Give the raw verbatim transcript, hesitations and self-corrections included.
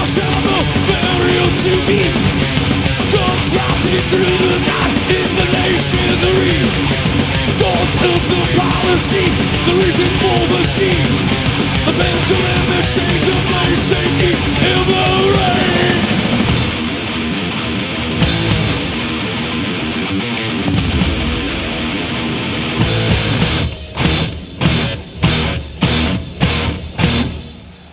shall the burial to be. Guns rotting through the night in the nation's misery. Scorch of the policy, the reason for the siege. The pendulum